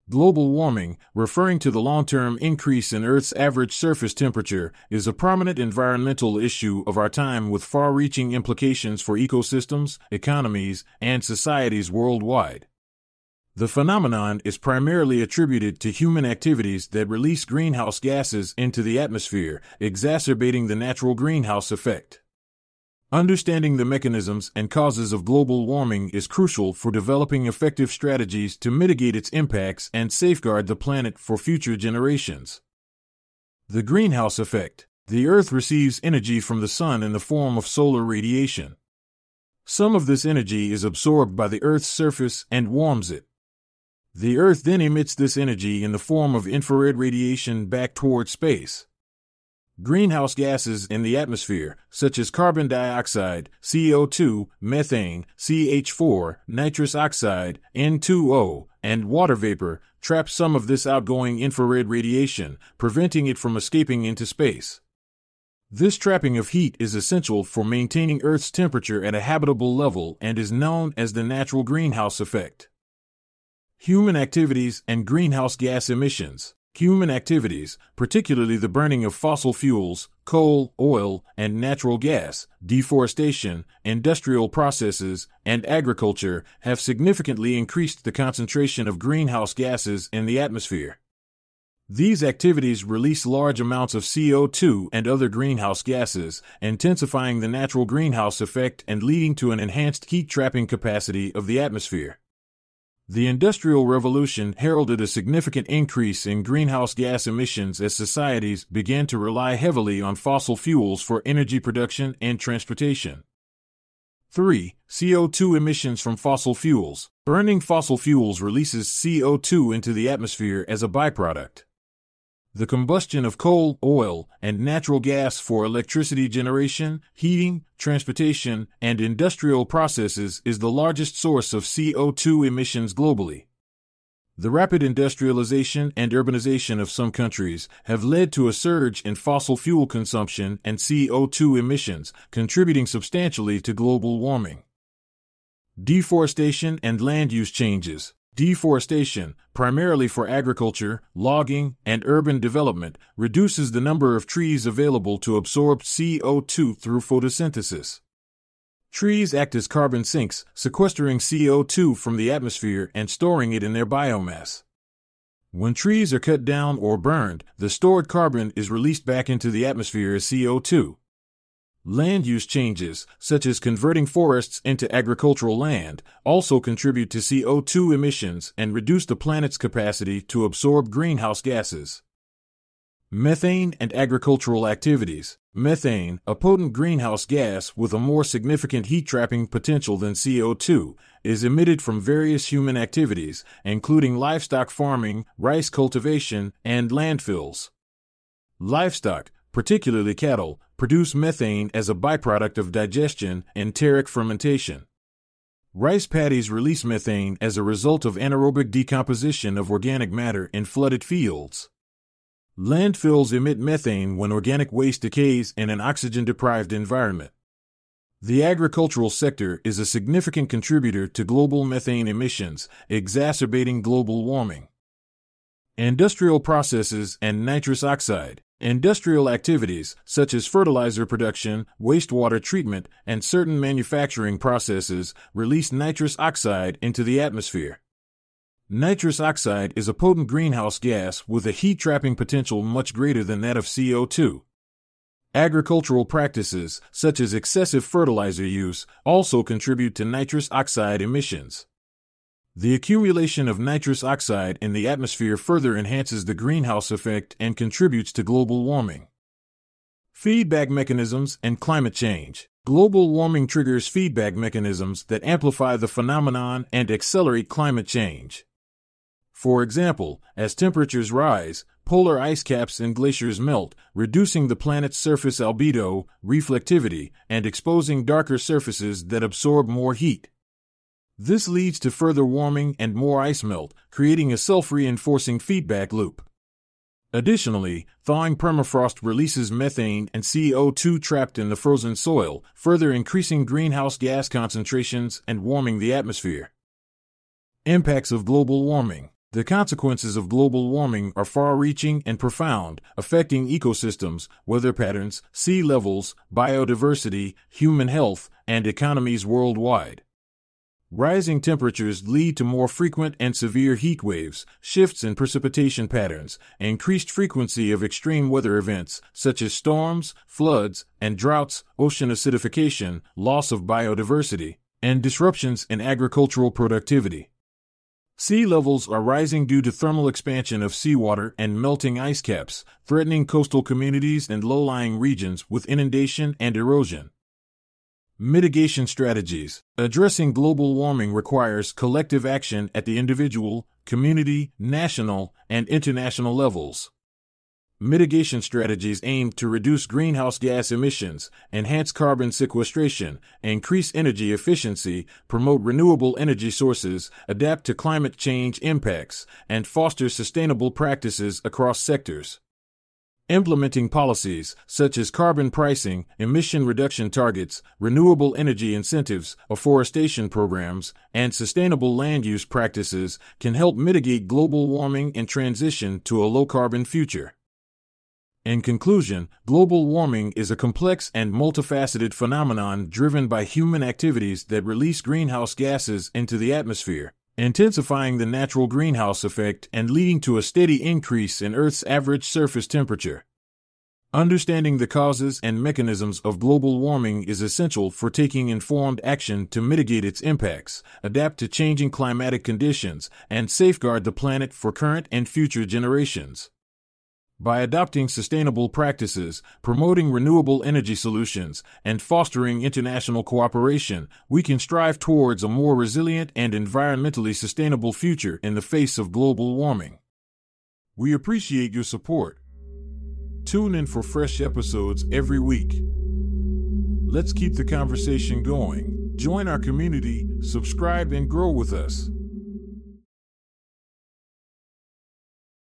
Global warming, referring to the long-term increase in Earth's average surface temperature, is a prominent environmental issue of our time with far-reaching implications for ecosystems, economies, and societies worldwide. The phenomenon is primarily attributed to human activities that release greenhouse gases into the atmosphere, exacerbating the natural greenhouse effect. Understanding the mechanisms and causes of global warming is crucial for developing effective strategies to mitigate its impacts and safeguard the planet for future generations. The greenhouse effect. The Earth receives energy from the sun in the form of solar radiation. Some of this energy is absorbed by the Earth's surface and warms it. The Earth then emits this energy in the form of infrared radiation back toward space. Greenhouse gases in the atmosphere, such as carbon dioxide, CO2, methane, CH4, nitrous oxide, N2O, and water vapor, trap some of this outgoing infrared radiation, preventing it from escaping into space. This trapping of heat is essential for maintaining Earth's temperature at a habitable level and is known as the natural greenhouse effect. Human activities and greenhouse gas emissions. Human activities, particularly the burning of fossil fuels, coal, oil, and natural gas, deforestation, industrial processes, and agriculture, have significantly increased the concentration of greenhouse gases in the atmosphere. These activities release large amounts of CO2 and other greenhouse gases, intensifying the natural greenhouse effect and leading to an enhanced heat-trapping capacity of the atmosphere. The Industrial Revolution heralded a significant increase in greenhouse gas emissions as societies began to rely heavily on fossil fuels for energy production and transportation. 3. CO2 emissions from fossil fuels. Burning fossil fuels releases CO2 into the atmosphere as a byproduct. The combustion of coal, oil, and natural gas for electricity generation, heating, transportation, and industrial processes is the largest source of CO2 emissions globally. The rapid industrialization and urbanization of some countries have led to a surge in fossil fuel consumption and CO2 emissions, contributing substantially to global warming. Deforestation and land use changes. Deforestation, primarily for agriculture, logging, and urban development, reduces the number of trees available to absorb CO2 through photosynthesis. Trees act as carbon sinks, sequestering CO2 from the atmosphere and storing it in their biomass. When trees are cut down or burned, the stored carbon is released back into the atmosphere as CO2. Land use changes, such as converting forests into agricultural land, also contribute to CO2 emissions and reduce the planet's capacity to absorb greenhouse gases. Methane and agricultural activities. Methane, a potent greenhouse gas with a more significant heat-trapping potential than CO2, is emitted from various human activities, including livestock farming, rice cultivation, and landfills. Livestock, particularly cattle, produce methane as a byproduct of digestion and enteric fermentation. Rice paddies release methane as a result of anaerobic decomposition of organic matter in flooded fields. Landfills emit methane when organic waste decays in an oxygen-deprived environment. The agricultural sector is a significant contributor to global methane emissions, exacerbating global warming. Industrial processes and nitrous oxide. Industrial activities, such as fertilizer production, wastewater treatment, and certain manufacturing processes, release nitrous oxide into the atmosphere. Nitrous oxide is a potent greenhouse gas with a heat-trapping potential much greater than that of CO2. Agricultural practices, such as excessive fertilizer use, also contribute to nitrous oxide emissions. The accumulation of nitrous oxide in the atmosphere further enhances the greenhouse effect and contributes to global warming. Feedback mechanisms and climate change. Global warming triggers feedback mechanisms that amplify the phenomenon and accelerate climate change. For example, as temperatures rise, polar ice caps and glaciers melt, reducing the planet's surface albedo, reflectivity, and exposing darker surfaces that absorb more heat. This leads to further warming and more ice melt, creating a self-reinforcing feedback loop. Additionally, thawing permafrost releases methane and CO2 trapped in the frozen soil, further increasing greenhouse gas concentrations and warming the atmosphere. Impacts of global warming. The consequences of global warming are far-reaching and profound, affecting ecosystems, weather patterns, sea levels, biodiversity, human health, and economies worldwide. Rising temperatures lead to more frequent and severe heat waves, shifts in precipitation patterns, increased frequency of extreme weather events such as storms, floods, and droughts, ocean acidification, loss of biodiversity, and disruptions in agricultural productivity. Sea levels are rising due to thermal expansion of seawater and melting ice caps, threatening coastal communities and low-lying regions with inundation and erosion. Mitigation strategies. Addressing global warming requires collective action at the individual, community, national, and international levels. Mitigation strategies aim to reduce greenhouse gas emissions, enhance carbon sequestration, increase energy efficiency, promote renewable energy sources, adapt to climate change impacts, and foster sustainable practices across sectors. Implementing policies such as carbon pricing, emission reduction targets, renewable energy incentives, afforestation programs, and sustainable land use practices can help mitigate global warming and transition to a low-carbon future. In conclusion, global warming is a complex and multifaceted phenomenon driven by human activities that release greenhouse gases into the atmosphere, intensifying the natural greenhouse effect and leading to a steady increase in Earth's average surface temperature. Understanding the causes and mechanisms of global warming is essential for taking informed action to mitigate its impacts, adapt to changing climatic conditions, and safeguard the planet for current and future generations. By adopting sustainable practices, promoting renewable energy solutions, and fostering international cooperation, we can strive towards a more resilient and environmentally sustainable future in the face of global warming. We appreciate your support. Tune in for fresh episodes every week. Let's keep the conversation going. Join our community, subscribe, and grow with us.